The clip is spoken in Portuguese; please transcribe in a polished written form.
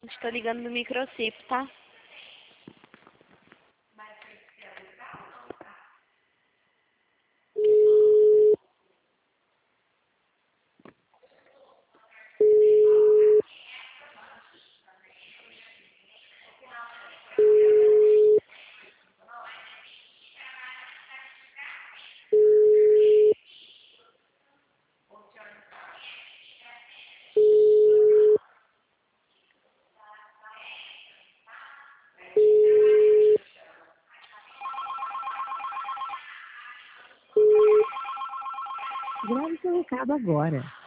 Estou ligando no microchip, tá? Grave seu recado agora.